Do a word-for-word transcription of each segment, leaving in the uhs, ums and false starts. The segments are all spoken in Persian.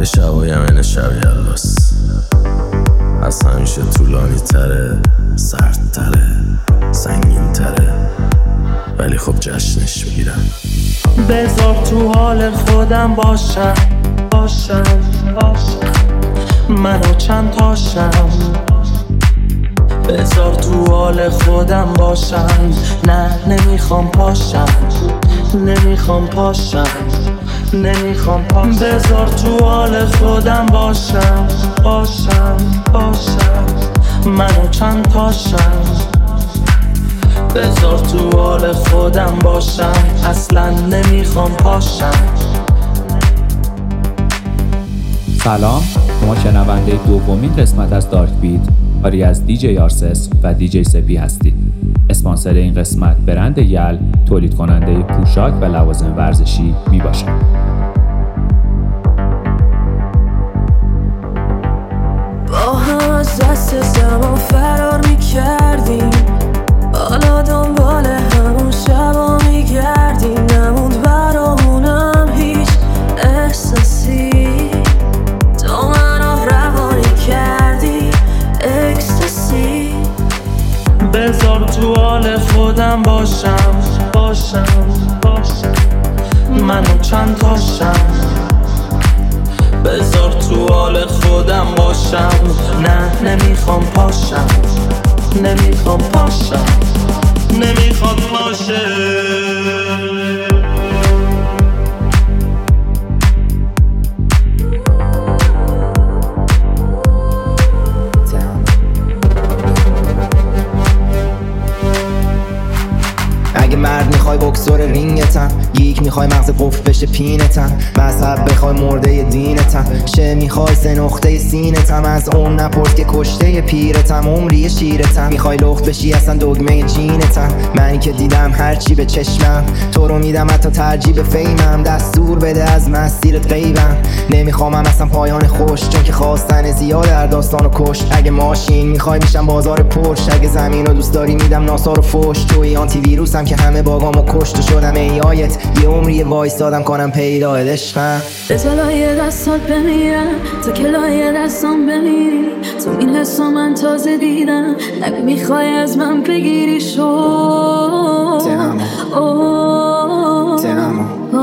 شبای من شب یلاس از همیشه طولانی تره، سرد تره، سنگین تره، ولی خب جشنش میگیرم. بذار تو حال خودم باشم باشم باشم منو چند تاشم. بذار تو حال خودم باشم، نه نمیخوام پاشم، نمیخوام پاشم، نمیخوام پاشم. بذار تو حال خودم باشم باشم باشم منو چند تاشم. بذار تو حال خودم باشم، اصلا نمیخوام پاشم. سلام، شما شنونده دومین قسمت از دارک بیت کاری از دیجی آرسس و دیجی سپی هستید. اسپانسر این قسمت برند یل، تولید کننده پوشاک و لوازم ورزشی می باشد. با هم از دست زمان فرار می کردیم، حالا دنبال همون شبا می گردیم. نموند برامونم هیچ احساسی، تو منو روانی کردی اکستاسی. بذار تو حال خودم باشم باشم باشم منو چند تاشم. بذار تو حال خودم باشم، نه نمیخوام پاشم، نمیخوام پاشم، نمیخوام پاشم. اگه مرد میخوای بکسور رینگتم، گیک میخوای مغز قفل بشه پینتم، مذهب بخوای مرده دینتم، شه میخوای سه نقطه سینتم، از اون نپرس که کشته پیرتم، عمری شیرتم، میخوای لخت بشی اصلا دگمه جینتم. منی که دیدم هرچی به چشمم، تو رو میدم حتی ترجیح به فیمم، دستور بده از مسیرت غیبم. نمیخوامم اصلا پایان خوش، چون که خواستن زیاده در داستان و کش. اگه ماشین میخوای میشم بازار پرش، اگه زمین رو دوست داری میدم ناسار و فوش. توی آنتی ویروسم که همه باگامو کشت و شدم ای آیت، یه عمری وایستادم کنم پیدا عشقم. بذار لایه دستات بمیرم تا که لایه دستام بمیری، تو این حسا من تازه دیدم، نگو میخوای از من بگیری. شو تنمو تنمو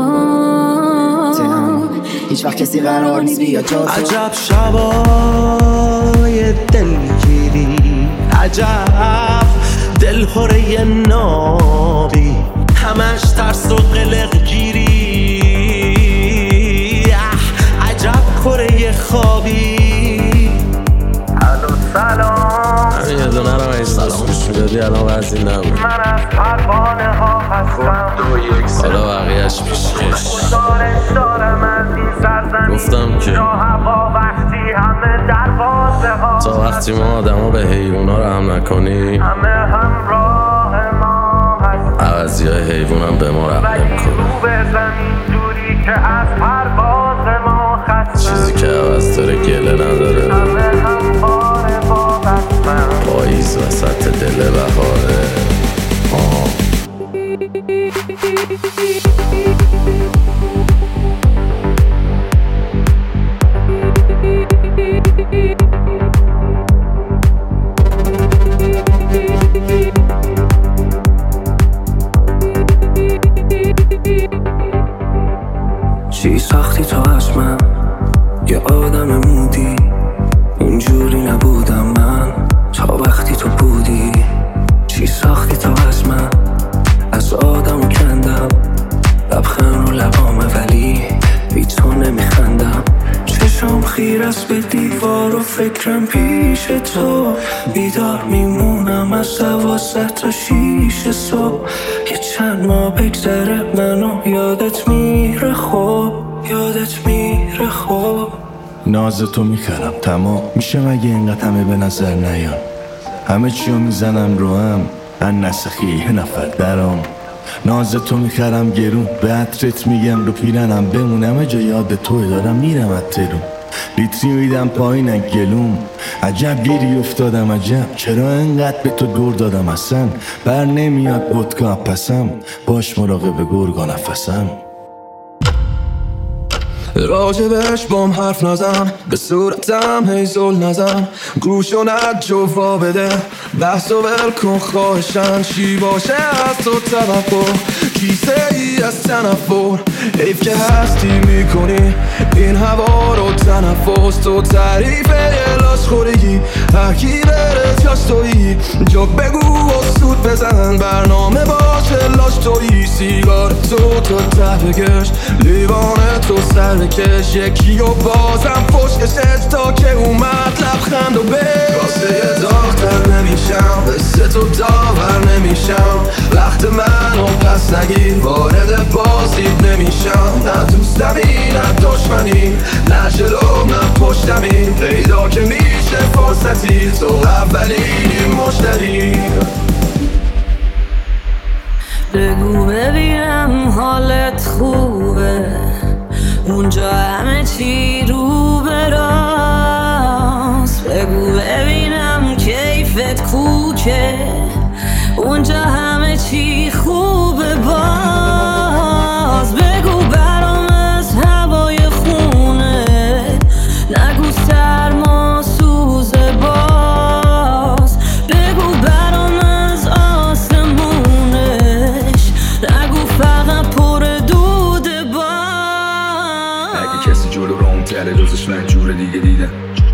تنمو هیچ وقت کسی قرار نیست بیا جا تو. عجب شبای دلگیری، عجب دلهوره نابی، همش ترس و قلق گیری. عجب کره خوابی. الو سلام، همین یه دونه رو این سلام گوش میدادی الان وزی نبود. من از پروانه ها هستم، حالا بقیهش پیشکش. دارم از این سرزمین، گفتم که جا هوا وقتی همه دروازه ها، تا وقتی ما آدم ها به حیونا رو هم نکنی، همه همراه ما هست. عوضی های حیوان هم به ما رحم ولی نمیکنه. رو به زمین جوری که از پرواز ما خستم، چیزی که عوض داره گله نداره. همه همواره با بستم. پاییز وسط دل بهاره. آه چی ساختی تو از من، یه آدم مودی، اونجوری نبودم من تا وقتی تو بودی. چی ساختی تو از من، از آدم کندم، لبخند رو لبامه ولی بی تو نمیخندم. چشم خیر است به دیوار و فکرم پیش تو، بیدار میمونم از دوازده تا شیش صبح. یه چند ماه بگذره منو یادت میره، خوب یادت میره خوب. ناز تو میخرم تمام میشه مگه اینقدر همه به نظر نیان، همه چیو میزنم رو هم من نسخی یه نفر درام. ناز تو میخرم گرون به عطرت میگم رو پیرنم بمونم، جا یاد توی دارم میرم اترون. لیتری میدم پایین گلوم، عجب گیری افتادم عجب، چرا انقدر به تو دور دادم اصلا. بر نمیاد ودکا پسم، باش مراقب گرگا نفسم. راجبش بام حرف نزن، به صورتم هی زل نزن، گوش و نجو وا بده، بحث و ول کن خواهشن، چی باشه از تو توقع، کیسه ای از تنفر، حیف که هستی میکنی این هوا رو تنفس، تو تعریف یه لاش خورگی، هرکی بره جاش تویی، جا بگو و سود بزن، برنامه باشه لاش تویی، سیگار تو تو ته بکش، لیوان تو سر بکش، یکی و بازم پشتش تا که اومد لبخند و به واسه داغتر نمیشم، مثل تو داور نمیشم، وقت منو پس نگیر، وارد بازید نمیشم، نه دوستمی نه دشمنی، نه جلو نه پشتمی، پیدا که میشه فرصتی، تو اولین مشتری. بگو ببینم حالت خوبه، اونجا همه چی رو به راست، بگو ببینم کیفت کوکه، اونجا همه چی خوبه باز، بگو برام از هوای خونه، نگو سرما سوزه باز، بگو برام از آسمونش، نگو فقط پر دوده باز. اگه کسی جلو رام تره روزش من جور دیگه دیدم،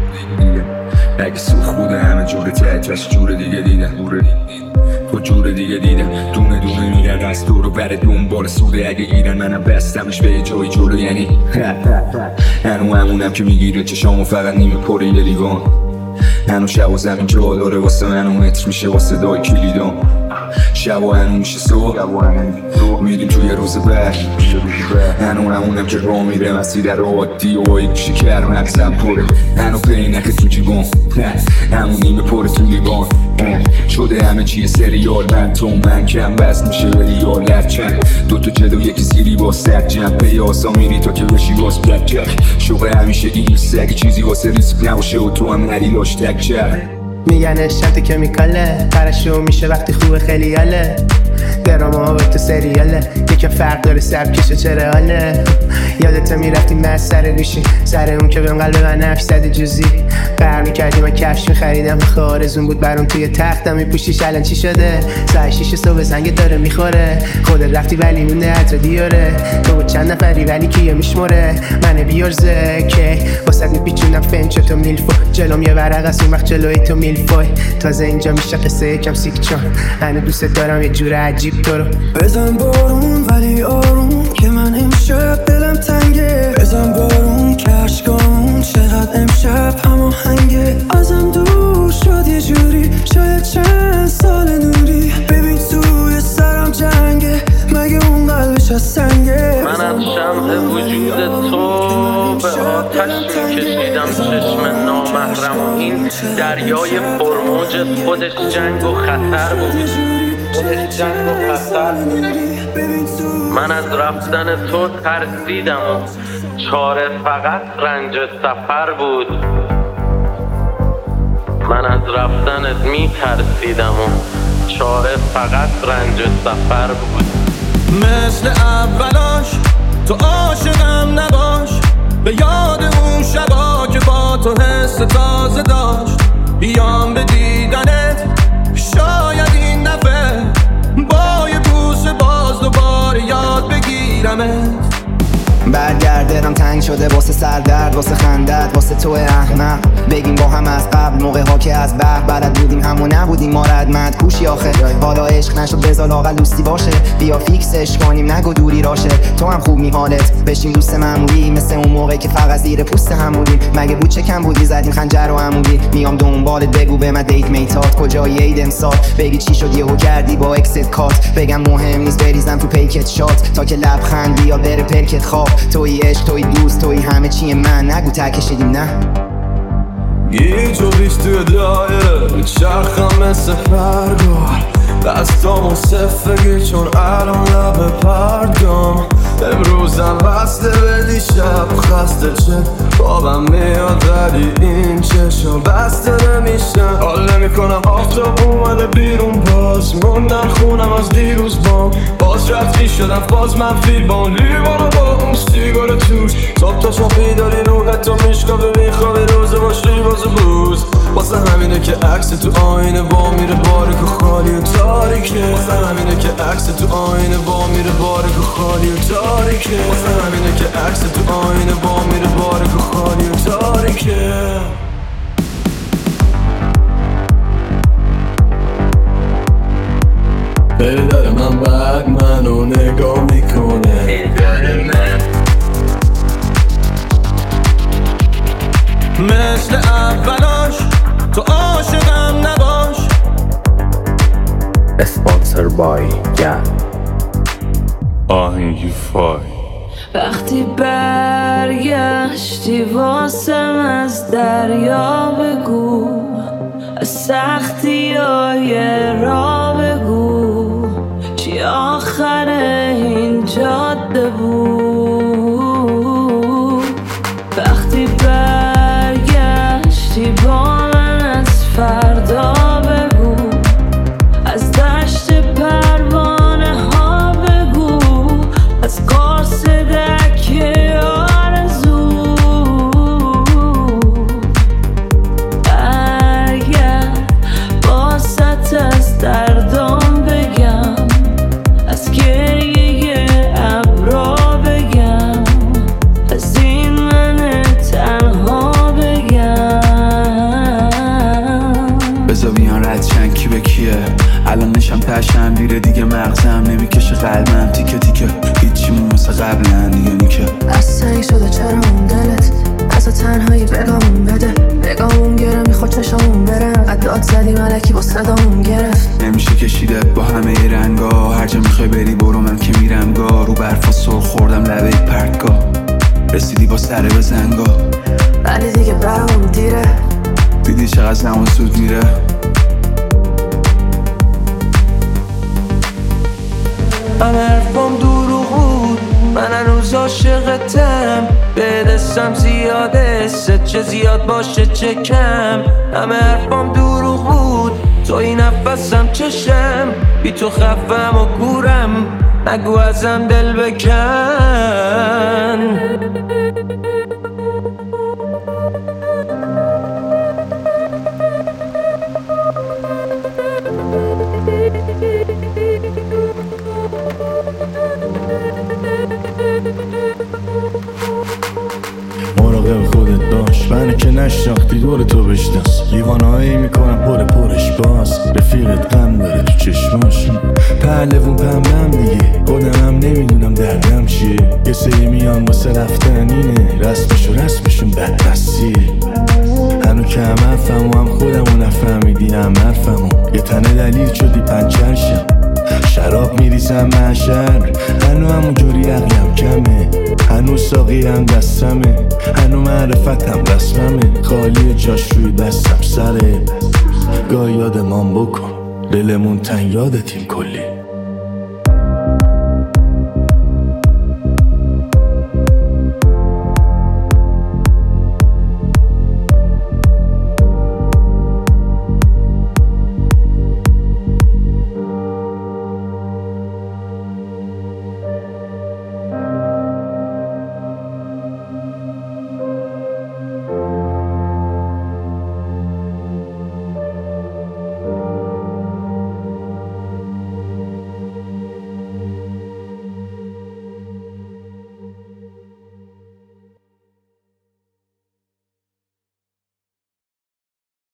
اگه سوخ بوده همه جور تهتش جور دیگه دیدم، تو جور دیگه دیدم، دونه دونه میرن از دور و بر دنبال سوده، اگه گیرن منم بستمش به جای جلو، یعنی هنو همونم که میگیره چشامو فقط نیمه پریده لیوان، هنو شب و زمین جا داره واسه منو متر میشه واسه دای کلیدان، شب و هنو میشه صبح میریم توی روز بعد، هنو همونم که راه میره مسیر رو عادی و یک شکر مغزم پره، هنو پینک تو جیبان، همون نیمه پره تو لیوان، شده همه چیه سریال، من تو من کم بست میشه به ریال، لرچن دوتا جلو یکی زیری با سر جمع به یاسا میری تا که بشی باز بلک جک، شوقه همیشه گیری سگی چیزی واسه ریسک نباشه و تو هم نری لاش تک جک، میگن اشتت کمیکاله، پرشو میشه وقتی خوبه خیلی حاله، دراما ها تو سریاله، یکم فرق داره سبکشه چرا حاله، یادت میرفتیم من سر گوشی، سر اون که بهم قلب من نفش زده جوزی، بر میکردی من کفش میخریدم، خارزون بود برام توی تختم میپوشیش، الان چی شده؟ ساعت شیش صبح زنگ داره میخوره، خودت رفتی ولی مونده عطر دیاره، تو بود چند نفری ولی کیه میشموره، منه بیارزه که واسه میپیچونم فنچ تو میلفو، جلوم یه ورق از اون وقت جلوی تو میلفوی، تازه اینجا میشه قصه یکم سیک چون هنو دوست دارم یه جور عجیب تو رو. بزن بارون ولی آروم که من امشب دلم تنگه، بزن بارون که عشقامون چقدر امشب هماهنگه، ازم دور شد یه جوری شاید چند سال نوری، ببین توی سرم جنگه مگه اون قلبش از سنگه، من از شمع وجود تو به آتش میکشیدم چشم نامحرم، این دریای پرموج خودش جنگ و خطر بود، خودش جنگ و خطر بود. من از رفتن تو ترسیدم و چاره فقط رنج سفر بود، من از رفتنت میترسیدم و چاره فقط رنج سفر بود. مثل اولاش تو عاشقم نباش، به یاد اون شبا که با تو حس تازه داشت، بیام به دیدنت شاید این دفعه با یه بوس باز دوباره یاد بگیرمت، برگردم تنگ شده واسه سردرد، واسه خندت، واسه تو احمق، بگیم با هم از قبل موقع ها که از بر بلد بودیم همو نبودیم ما ردمت کوشی آخه، حالا عشق نشد بذار لاغل دوستی باشه، بیا فیکسش کنیم نگو دوری راشه، تو هم خوب می حالت بشیم دوست معمولی، مثل اون موقع که فقط زیر پوست همودیم، مگه بود چه کم بودی زدیم خنجر و عمودی، میام دنبالت بگو به من دیت میتات کجایی عید امسال، بگی چی شد یهو کردی با اکست کات، بگم مهم نیست بریزم تو پیکت شات، تا که لبخند بیا بره پرکت خواب، توی عشق توی دوست توی همه چی من، نگو تکشیدیم نه گیج و ریش توی دایره چرخم مثل پرگار، دستامو صفگی چون الان لب پرگام، امروزم بسته به دیشب خسته چه بابم میاد ولی این چشم بسته نمیشن، حال نمیکنم آفتاب اومده بیرون باز موندن خونم از دیروز بام، باز رفتی شدم باز منفی با لیوان با اون سیگار توش صبح تا شما داری روحت تو میشکافه میخوابی روزه باشی باز بوز واسه همینه که عکس تو آینه با میره بارک و خالی و تاریکه واسه همینه که عکس تو آینه با میره بارک و خالی و تاریکه واسه همینه که عکس تو آینه با میره بارک و خالی و تاریکه پدر من بعد منو نگاه میکنه پدر من مثل اولاش تو عاشقم نباش. اسپانسر بای گل آهنگی فای. وقتی برگشتی واسم از دریا بگو از سختی های را بگو چی آخر این جاده بود. وقتی برگشتی با من از فردا بگو از دشت پروانه ها بگو از قرص دکه آرزو برگرد با ست از دردام بگم از گریه ابرا بگم از این من تنها بگم. بذار بیان رد چند کی به کیه الان نشم تشم دیره دیگه مغزم نمیکشه قلبم تیکه تیکه هیچیمون مثل قبلن دیگه نیکه از سنگ شده چرا اون دلت از تنهایی بگامون بده بگامون گره میخواد چشامون بره قدات زدی ملکی با صدامون گرفت نمیشه کشیدت با همه ای رنگا هر جا میخوای بری برو من که میرم گا رو برفا سر خوردم لبه پرتگاه رسیدی با سره به زنگا ولی دیگه برامون دیره دیدی چقدر زمان زود میره. همه حرفام دروغ بود من هنوز عاشقتم به دستم زیاده ست چه زیاد باشه چه کم. همه حرفام دروغ بود تو این نفسم چشم بی تو خفم و گورم نگو ازم دل بکن. مراقب خودت باش منو که نشناختی دور تو بشناس لیوانهایی میکنم پر پرش باز رفیقت غم داره تو چشماش پهلوون پمنم دیگه خودمم نمیدونم دردم چیه یه سری میان واسه رفتن اینه رسمشو رسمشون بدبستیه هنو که هم حرفم و هم خودمو نفهمیدی هم حرفمو یه تنه دلیل شدی پنچرشم شراب میریزم محشر هنو همونجوری عقلم کمه هنو ساقی هم دستمه هنو معرفتم رسممه خالی جاش روی دستم سره گاه یادمان بکن دلمون تن یادتیم کلی